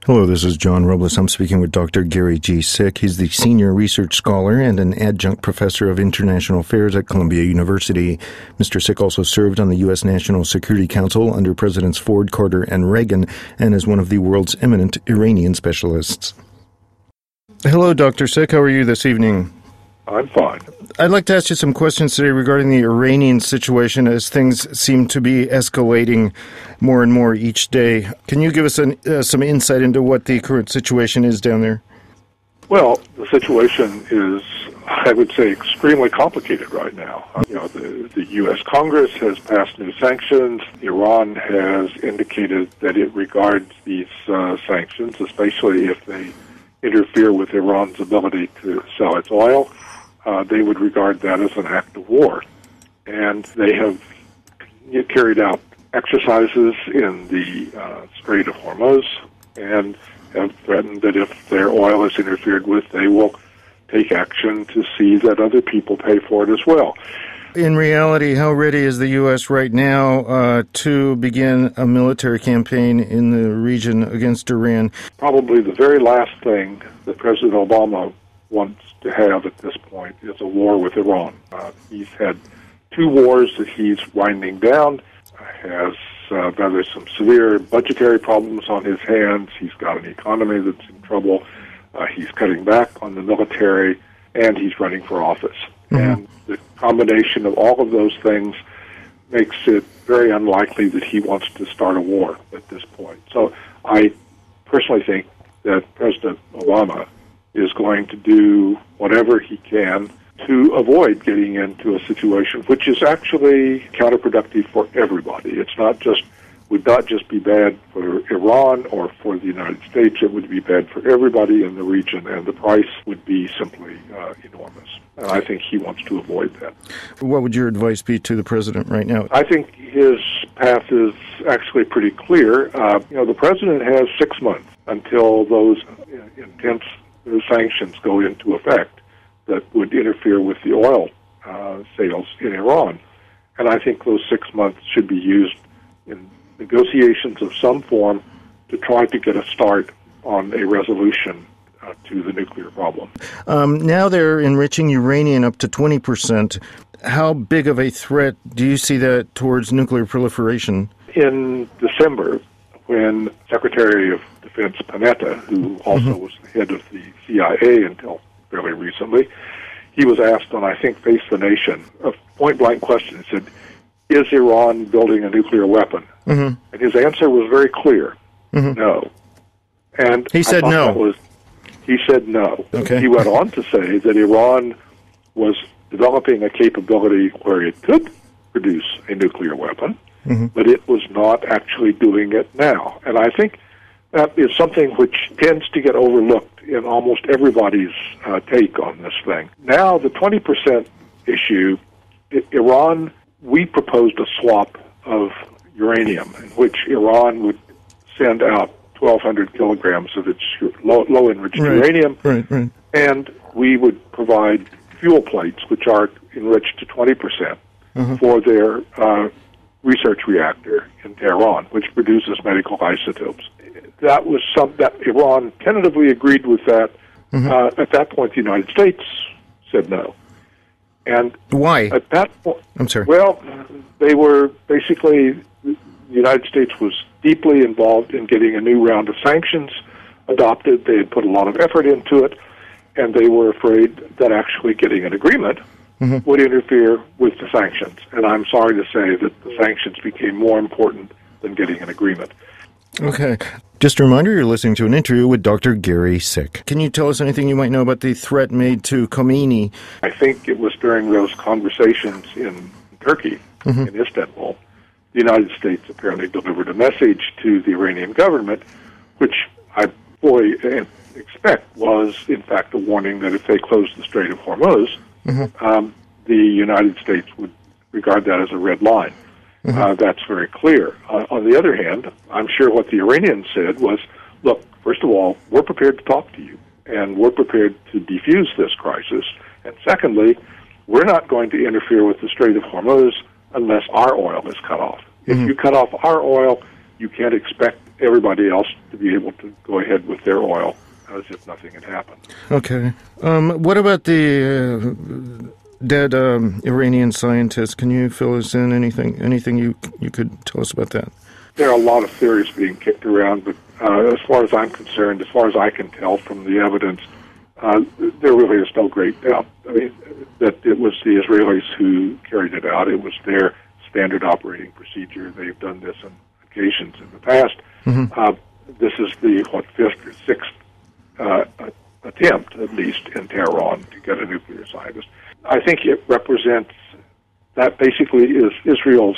Hello, this is John Robles. I'm speaking with Dr. Gary G. Sick. He's the senior research scholar and an adjunct professor of international affairs at Columbia University. Mr. Sick also served on the U.S. National Security Council under Presidents Ford, Carter, and Reagan, and is one of the world's eminent Iranian specialists. Hello, Dr. Sick. How are you this evening? I'm fine. I'd like to ask you some questions today regarding the Iranian situation as things seem to be escalating more and more each day. Can you give us some insight into what the current situation is down there? Well, the situation is, I would say, extremely complicated right now. The U.S. Congress has passed new sanctions. Iran has indicated that it regards these sanctions, especially if they interfere with Iran's ability to sell its oil. They would regard that as an act of war. And they have carried out exercises in the Strait of Hormuz and have threatened that if their oil is interfered with, they will take action to see that other people pay for it as well. In reality, how ready is the U.S. right now to begin a military campaign in the region against Iran? Probably the very last thing that President Obama wants to have at this point is a war with Iran. He's had two wars that he's winding down, has rather some severe budgetary problems on his hands. He's got an economy that's in trouble. He's cutting back on the military, and he's running for office. Mm-hmm. And the combination of all of those things makes it very unlikely that he wants to start a war at this point. So I personally think that President Obama is going to do whatever he can to avoid getting into a situation which is actually counterproductive for everybody. It's would not just be bad for Iran or for the United States, it would be bad for everybody in the region, and the price would be simply enormous. And I think he wants to avoid that. What would your advice be to the president right now? I think his path is actually pretty clear. The president has 6 months until those intense sanctions go into effect that would interfere with the oil sales in Iran. And I think those 6 months should be used in negotiations of some form to try to get a start on a resolution to the nuclear problem. Now they're enriching uranium up to 20%. How big of a threat do you see that towards nuclear proliferation? In December, when Secretary of Defense Panetta, who also was the head of the CIA until fairly recently, he was asked on, I think, Face the Nation, a point-blank question. He said, is Iran building a nuclear weapon? Mm-hmm. And his answer was very clear, no. And he said no. He said no. Okay. He went on to say that Iran was developing a capability where it could produce a nuclear weapon, but it was not actually doing it now. And I think that is something which tends to get overlooked in almost everybody's take on this thing. Now, the 20% issue, Iran, we proposed a swap of uranium in which Iran would send out 1,200 kilograms of its low-enriched uranium, and we would provide fuel plates, which are enriched to 20%, for their research reactor in Tehran, which produces medical isotopes. That was that Iran tentatively agreed with that. At that point, the United States said no. And why? At that point, I'm sorry. Well, they were basically, the United States was deeply involved in getting a new round of sanctions adopted. They had put a lot of effort into it, and they were afraid that actually getting an agreement would interfere with the sanctions. And I'm sorry to say that the sanctions became more important than getting an agreement. Okay. Just a reminder, you're listening to an interview with Dr. Gary Sick. Can you tell us anything you might know about the threat made to Khomeini? I think it was during those conversations in Turkey, in Istanbul, the United States apparently delivered a message to the Iranian government, which I fully expect was, in fact, a warning that if they closed the Strait of Hormuz, the United States would regard that as a red line. That's very clear. On the other hand, I'm sure what the Iranians said was, look, first of all, we're prepared to talk to you, and we're prepared to defuse this crisis. And secondly, we're not going to interfere with the Strait of Hormuz unless our oil is cut off. If you cut off our oil, you can't expect everybody else to be able to go ahead with their oil as if nothing had happened. Okay. What about the dead Iranian scientists? Can you fill us in? Anything you could tell us about that? There are a lot of theories being kicked around, but as far as I'm concerned, as far as I can tell from the evidence, there really is no great doubt. I mean, that it was the Israelis who carried it out. It was their standard operating procedure. They've done this on occasions in the past. Mm-hmm. This is the, fifth or sixth attempt, at least, in Tehran to get a nuclear scientist. I think it represents, that basically is Israel's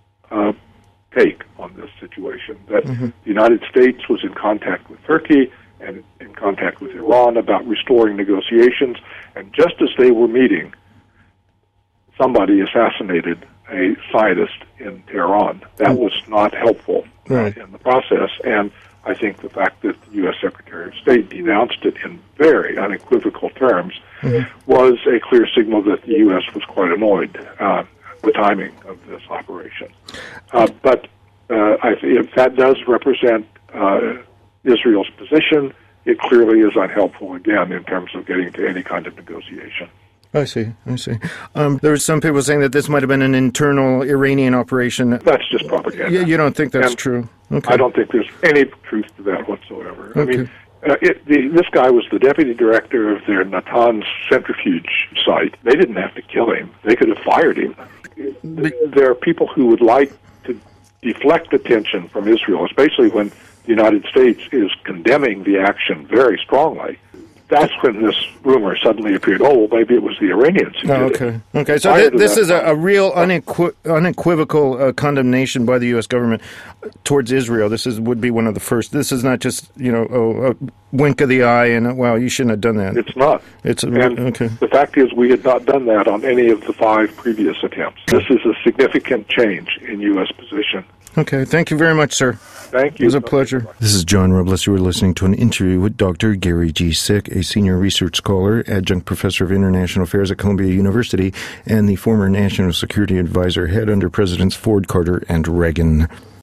take on this situation, that the United States was in contact with Turkey and in contact with Iran about restoring negotiations, and just as they were meeting, somebody assassinated a scientist in Tehran. That was not helpful in the process, and I think the fact that the U.S. Secretary of State denounced it in very unequivocal terms was a clear signal that the U.S. was quite annoyed at the timing of this operation. But if that does represent Israel's position, it clearly is unhelpful, again, in terms of getting to any kind of negotiation. I see. There were some people saying that this might have been an internal Iranian operation. That's just propaganda. You don't think that's true? Okay. I don't think there's any truth to that whatsoever. Okay. I mean, this guy was the deputy director of their Natanz centrifuge site. They didn't have to kill him. They could have fired him. There are people who would like to deflect attention from Israel, especially when the United States is condemning the action very strongly. That's when this rumor suddenly appeared. Oh, well, maybe it was the Iranians who did it. Okay, so this is a real unequivocal condemnation by the U.S. government towards Israel. This would be one of the first. This is not just, a wink of the eye and, well, you shouldn't have done that. It's not. The fact is we had not done that on any of the 5 previous attempts. This is a significant change in U.S. position. Okay, thank you very much, sir. Thank you. It was a pleasure. This is John Robles. You were listening to an interview with Dr. Gary G. Sick, a senior research scholar, adjunct professor of international affairs at Columbia University, and the former national security advisor, head under Presidents Ford, Carter, and Reagan.